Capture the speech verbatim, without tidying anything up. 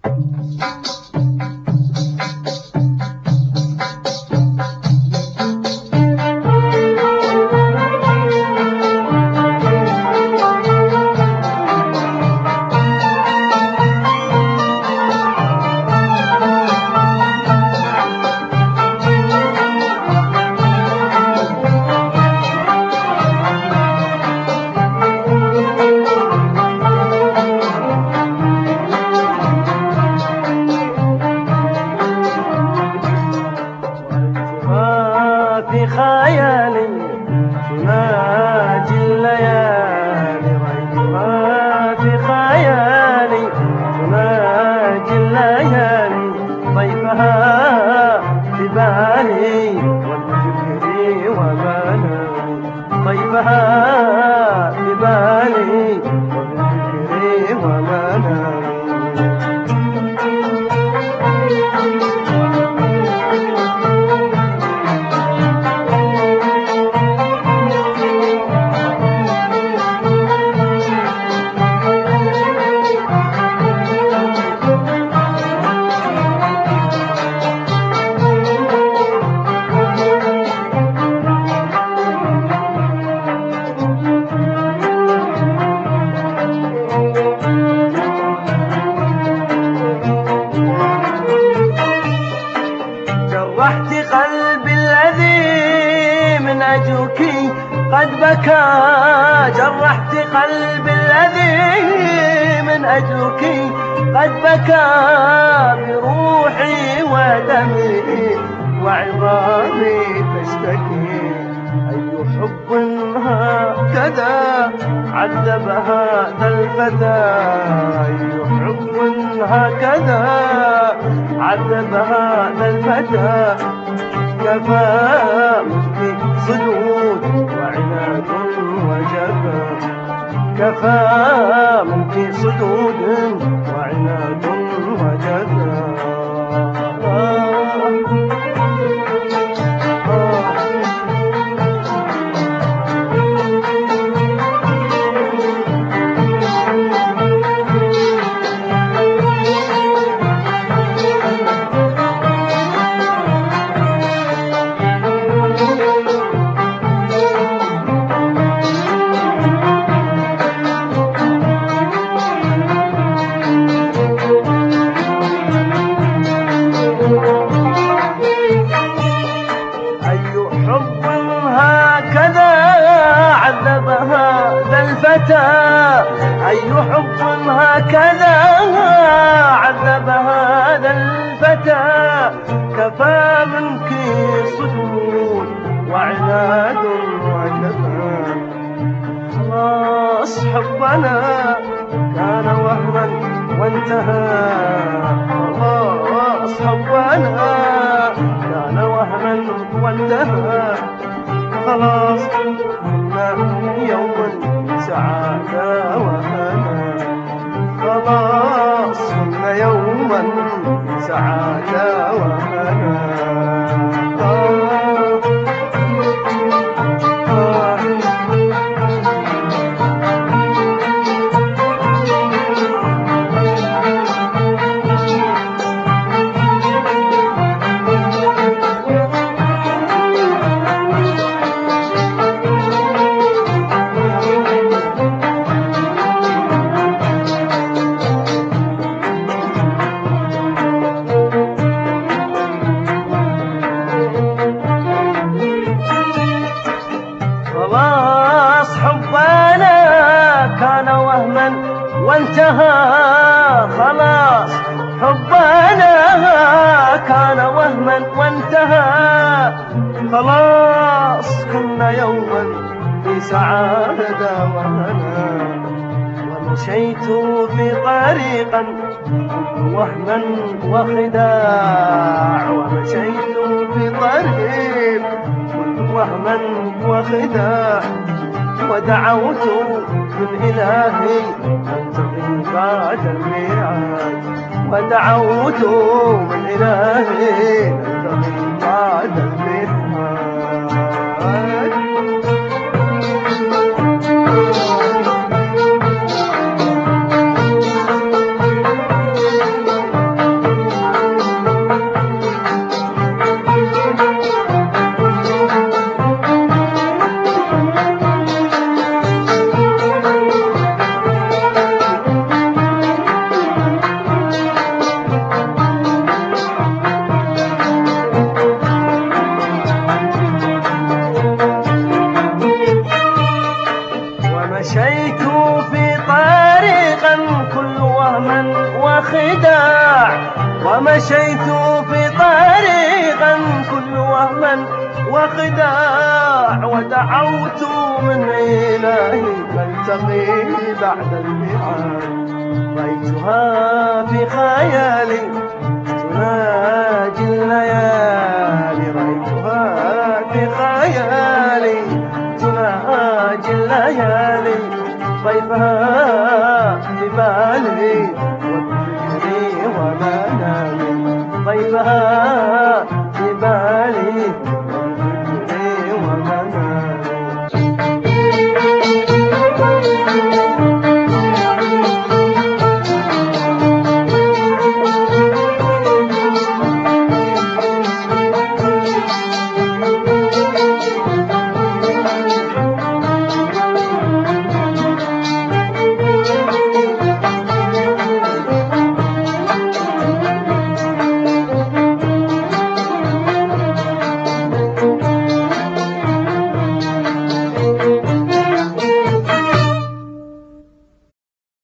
خيالي تناجي الليالي، رأيتها في خيالي تناجي الليالي، طيفها في بالي وبفكري ومنامي، طيفها في بالي وبفكري ومنامي. جرحت قلبي الذي من أجلك قد بكى، جرحت قلبي الذي من أجلك قد بكى، بروحي ودمي وعظامي تشتكي. أي حب هكذا عذب هذا الفتى، أي حب هكذا عذب هذا الفتى، كفى منك صدود وعناد وجفا، كفى منك صدود وعناد وجفا. أي حب هكذا عذب هذا الفتى، كفى منك صدود وعناد وجفا. خلاص حبنا كان وهما وانتهى، خلاص حبنا كان وهما وانتهى، خلاص كنا يوما سعادة وهنا، خلاص كنا يوما سعادة وهنا. خلاص حبنا كان وهما وانتهى، خلاص حبنا كان وهما وانتهى، خلاص كنا يوما في سعادة وهنا. ومشيت في طريقا وهما وخداع، ومشيت في طريق وهما وخداع، ودعوت من إلهي أن تغيب بعد الميعاد، ودعوت من إلهي أن تغيب بعد الميعاد. وخداع، ومشيت في طريقا كل وهم وخداع، ودعوت من إلهي نلتقي بعد الميعاد. رأيتها في خيالي تناجي الليالي، رأيتها في خيالي تناجي الليالي، طيفها في بالي وبفكري ومنامي، طيفها